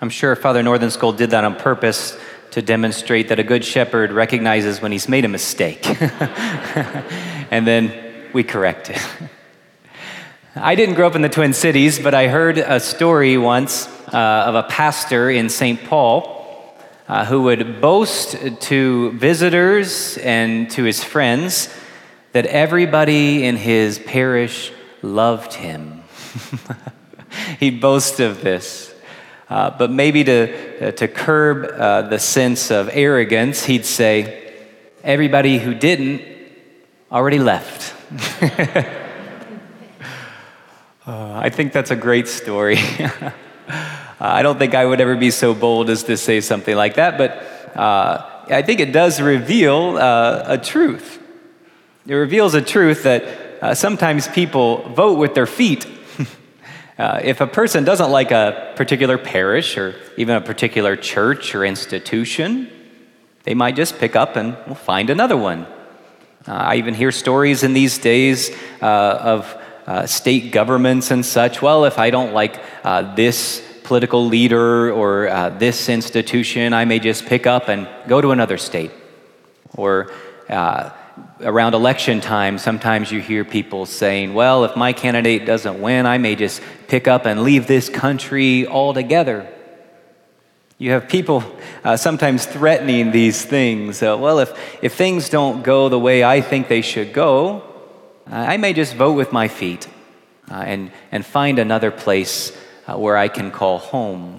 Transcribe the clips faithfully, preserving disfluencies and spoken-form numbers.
I'm sure Father Northenschool did that on purpose to demonstrate that a good shepherd recognizes when he's made a mistake. And then we correct it. I didn't grow up in the Twin Cities, but I heard a story once uh, of a pastor in Saint Paul uh, who would boast to visitors and to his friends that everybody in his parish loved him. He'd boast of this. Uh, but maybe to, uh, to curb uh, the sense of arrogance, he'd say, everybody who didn't already left. uh, I think that's a great story. uh, I don't think I would ever be so bold as to say something like that, but uh, I think it does reveal uh, a truth. It reveals a truth that uh, sometimes people vote with their feet. Uh, if a person doesn't like a particular parish or even a particular church or institution, they might just pick up and well, find another one. Uh, I even hear stories in these days uh, of uh, state governments and such. Well, if I don't like uh, this political leader or uh, this institution, I may just pick up and go to another state. Or uh, around election time, sometimes you hear people saying, well, if my candidate doesn't win, I may just pick up and leave this country altogether. You have people uh, sometimes threatening these things. Uh, well, if, if things don't go the way I think they should go, uh, I may just vote with my feet uh, and, and find another place uh, where I can call home.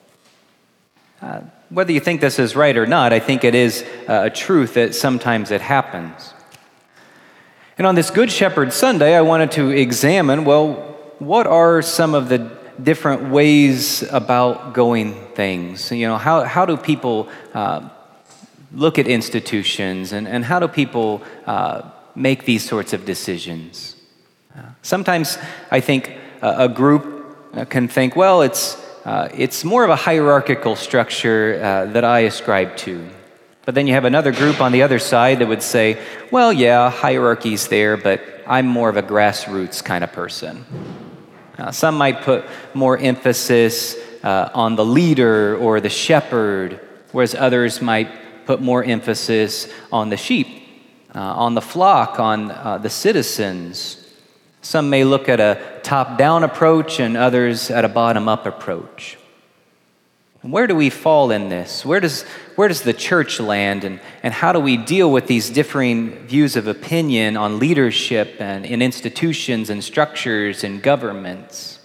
Uh, Whether you think this is right or not, I think it is a truth that sometimes it happens. And on this Good Shepherd Sunday, I wanted to examine, well, what are some of the different ways about going things? You know, how, how do people uh, look at institutions, and, and how do people uh, make these sorts of decisions? Uh, sometimes I think uh, a group can think, well, it's Uh, it's more of a hierarchical structure uh, that I ascribe to. But then you have another group on the other side that would say, well, yeah, hierarchy's there, but I'm more of a grassroots kind of person. Uh, some might put more emphasis uh, on the leader or the shepherd, whereas others might put more emphasis on the sheep, uh, on the flock, on uh, the citizens. Some may look at a top-down approach and others at a bottom-up approach. And where do we fall in this? Where does, where does the church land, and, and how do we deal with these differing views of opinion on leadership and in institutions and structures and governments?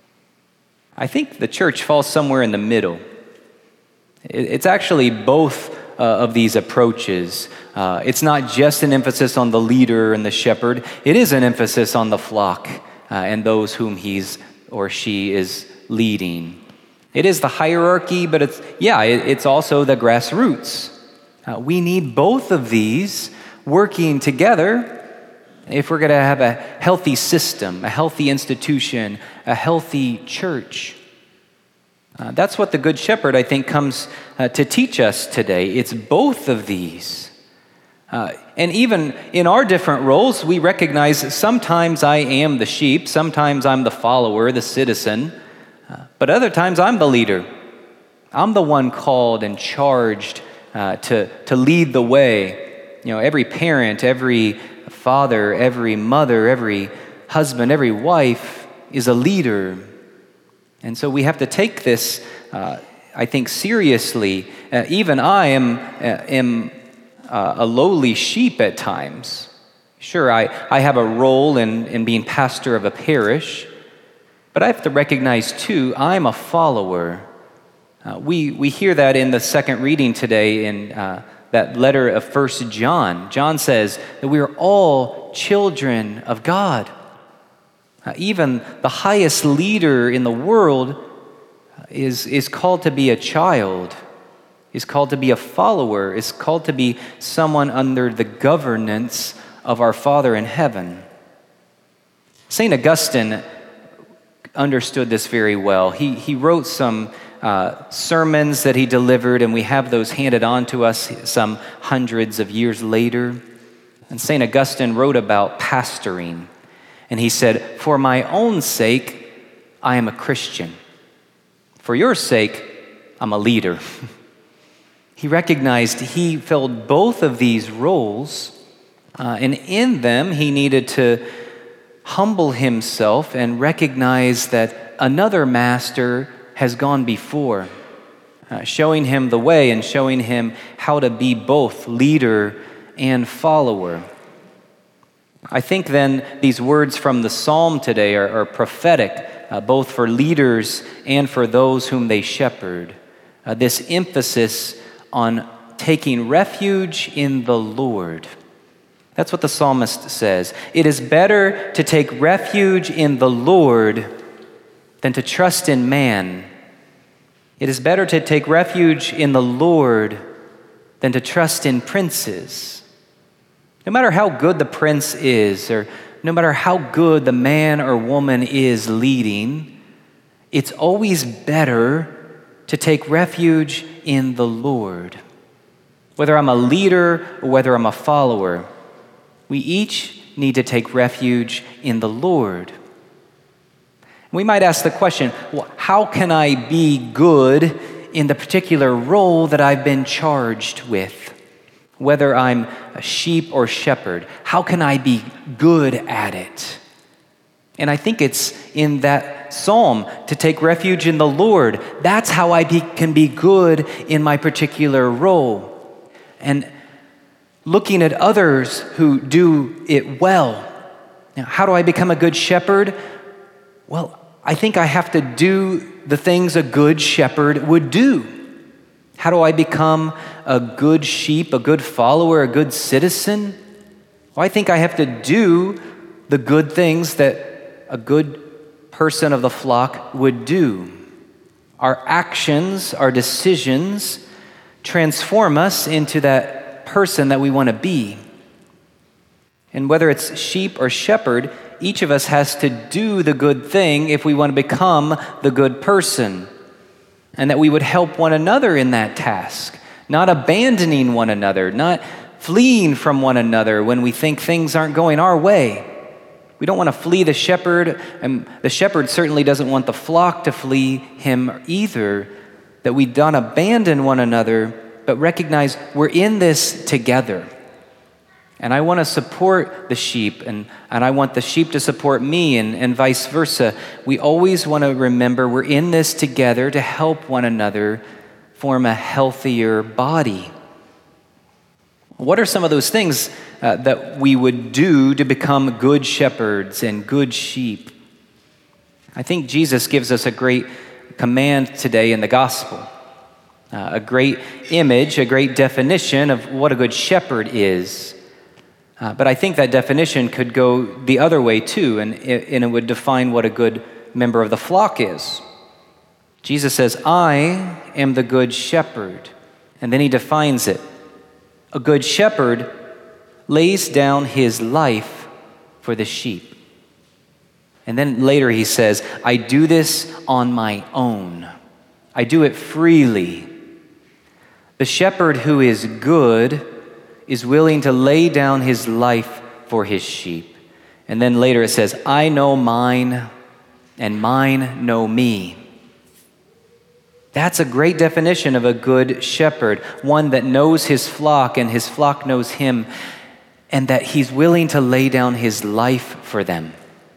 I think the church falls somewhere in the middle. It, it's actually both Uh, of these approaches. Uh, it's not just an emphasis on the leader and the shepherd. It is an emphasis on the flock uh, and those whom he's or she is leading. It is the hierarchy, but it's, yeah, it, it's also the grassroots. Uh, we need both of these working together if we're going to have a healthy system, a healthy institution, a healthy church. Uh, that's what the Good Shepherd, I think, comes uh, to teach us today. It's both of these. Uh, and even in our different roles, we recognize that sometimes I am the sheep, sometimes I'm the follower, the citizen, uh, but other times I'm the leader. I'm the one called and charged uh, to, to lead the way. You know, every parent, every father, every mother, every husband, every wife is a leader. And so we have to take this, uh, I think, seriously. Uh, even I am, uh, am uh, a lowly sheep at times. Sure, I, I have a role in, in being pastor of a parish, but I have to recognize, too, I'm a follower. Uh, we, we hear that in the second reading today in uh, that letter of First John. John says that we are all children of God. Uh, even the highest leader in the world is, is called to be a child, is called to be a follower, is called to be someone under the governance of our Father in heaven. Saint Augustine understood this very well. He, he wrote some uh, sermons that he delivered, and we have those handed on to us some hundreds of years later. And Saint Augustine wrote about pastoring. And he said, for my own sake, I am a Christian. For your sake, I'm a leader. He recognized he filled both of these roles, uh, and in them he needed to humble himself and recognize that another master has gone before, uh, showing him the way and showing him how to be both leader and follower. I think then these words from the psalm today are, are prophetic, uh, both for leaders and for those whom they shepherd. Uh, this emphasis on taking refuge in the Lord. That's what the psalmist says. It is better to take refuge in the Lord than to trust in man. It is better to take refuge in the Lord than to trust in princes. No matter how good the prince is, or no matter how good the man or woman is leading, it's always better to take refuge in the Lord. Whether I'm a leader or whether I'm a follower, we each need to take refuge in the Lord. We might ask the question, well, how can I be good in the particular role that I've been charged with? Whether I'm a sheep or shepherd, how can I be good at it? And I think it's in that psalm to take refuge in the Lord. That's how I be, can be good in my particular role. And looking at others who do it well. Now, how do I become a good shepherd? Well, I think I have to do the things a good shepherd would do. How do I become a good sheep, a good follower, a good citizen? Well, I think I have to do the good things that a good person of the flock would do. Our actions, our decisions transform us into that person that we want to be. And whether it's sheep or shepherd, each of us has to do the good thing if we want to become the good person. And that we would help one another in that task, not abandoning one another, not fleeing from one another when we think things aren't going our way. We don't want to flee the shepherd, and the shepherd certainly doesn't want the flock to flee him either, that we don't abandon one another, but recognize we're in this together. And I want to support the sheep, and, and I want the sheep to support me, and, and vice versa. We always want to remember we're in this together to help one another form a healthier body. What are some of those things uh, that we would do to become good shepherds and good sheep? I think Jesus gives us a great command today in the gospel, uh, a great image, a great definition of what a good shepherd is. Uh, but I think that definition could go the other way too, and it, and it would define what a good member of the flock is. Jesus says, I am the good shepherd. And then he defines it. A good shepherd lays down his life for the sheep. And then later he says, I do this on my own. I do it freely. The shepherd who is good is willing to lay down his life for his sheep. And then later it says, I know mine, and mine know me. That's a great definition of a good shepherd, one that knows his flock and his flock knows him, and that he's willing to lay down his life for them.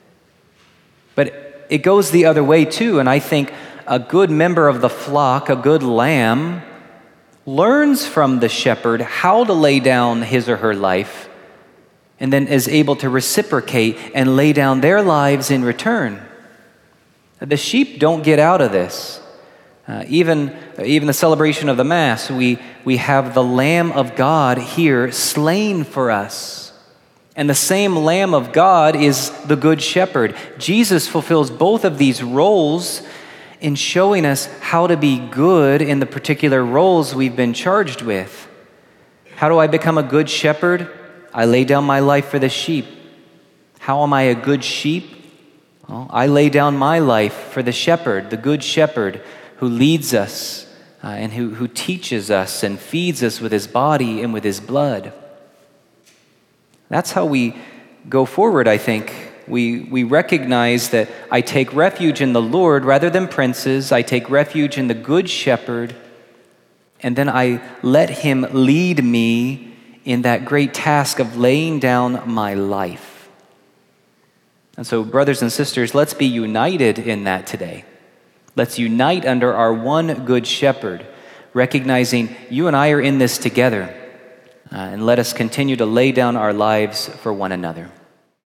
But it goes the other way too, and I think a good member of the flock, a good lamb, learns from the shepherd how to lay down his or her life, and then is able to reciprocate and lay down their lives in return. The sheep don't get out of this. Uh, even, even the celebration of the Mass, we, we have the Lamb of God here slain for us. And the same Lamb of God is the Good Shepherd. Jesus fulfills both of these roles in showing us how to be good in the particular roles we've been charged with. How do I become a good shepherd? I lay down my life for the sheep. How am I a good sheep? Well, I lay down my life for the shepherd, the good shepherd, who leads us uh, and who, who teaches us and feeds us with his body and with his blood. That's how we go forward, I think, we, we recognize that I take refuge in the Lord rather than princes. I take refuge in the Good Shepherd, and then I let him lead me in that great task of laying down my life. And so, brothers and sisters, let's be united in that today. Let's unite under our one Good Shepherd, recognizing you and I are in this together. Uh, and let us continue to lay down our lives for one another.